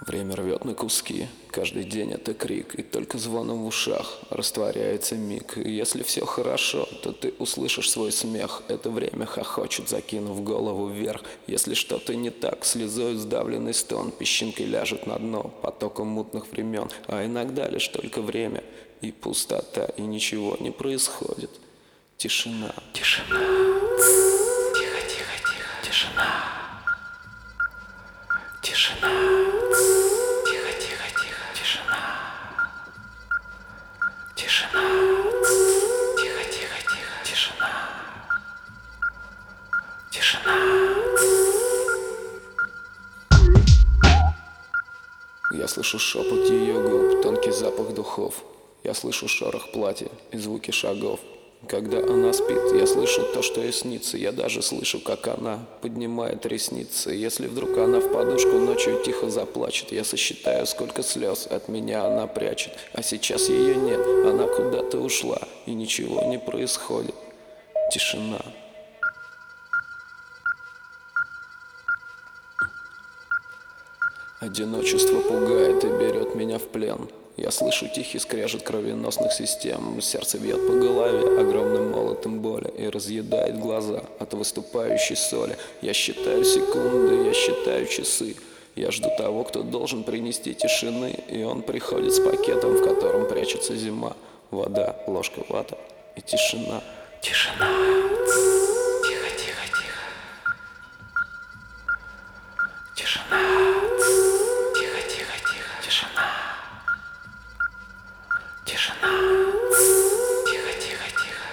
Время рвет на куски, каждый день это крик, и только звоном в ушах растворяется миг. И если все хорошо, то ты услышишь свой смех. Это время хохочет, закинув голову вверх. Если что-то не так, слезой сдавленный стон песчинкой ляжет на дно потоком мутных времен. А иногда лишь только время и пустота, и ничего не происходит. Тишина. Тишина. Тихо, тихо, тихо. Тишина. Тишина. Тихо, тихо, тихо. Тишина. Тишина. Тихо, тихо, тихо. Тишина. Тишина. Я слышу шепот ее губ, тонкий запах духов. Я слышу шорох платья и звуки шагов. Когда она спит, я слышу то, что ей снится. Я даже слышу, как она поднимает ресницы. Если вдруг она в подушку ночью тихо заплачет, я сосчитаю, сколько слез от меня она прячет. А сейчас ее нет, она куда-то ушла, и ничего не происходит. Тишина. Одиночество пугает и берет меня в плен. Я слышу тихий скрежет кровеносных систем. Сердце бьет по голове огромным молотом боли и разъедает глаза от выступающей соли. Я считаю секунды, я считаю часы. Я жду того, кто должен принести тишины. И он приходит с пакетом, в котором прячется зима. Вода, ложка вата и тишина. Тишина. Тихо, тихо, тихо. Тишина. Тихо, тихо, тихо. Тишина. Тишина. Тихо, тихо, тихо.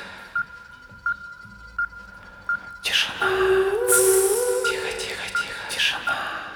Тишина. Тихо, тихо, тихо. Тишина.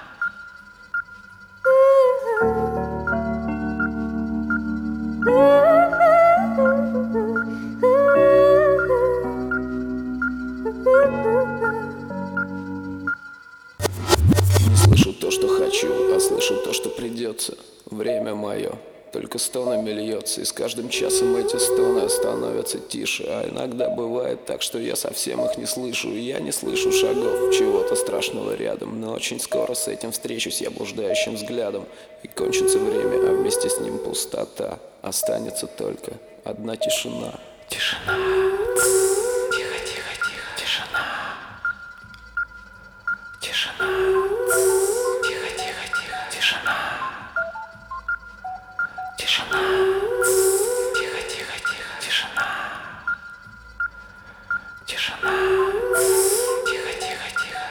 Не слышу то, что хочу, а слышу то, что придется. Время мое только стонами льется, и с каждым часом эти стоны становятся тише. А иногда бывает так, что я совсем их не слышу, и я не слышу шагов чего-то страшного рядом. Но очень скоро с этим встречусь я блуждающим взглядом, и кончится время, а вместе с ним пустота. Останется только одна тишина. Тишина. Тихо, тихо, тихо. Тишина. Тишина. Тихо, тихо, тихо. Тишина. Тишина. Тихо, тихо, тихо. Тишина. Тишина. Тихо, тихо, тихо.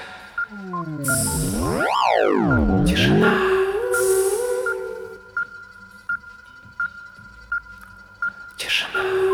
Тишина. Тишина.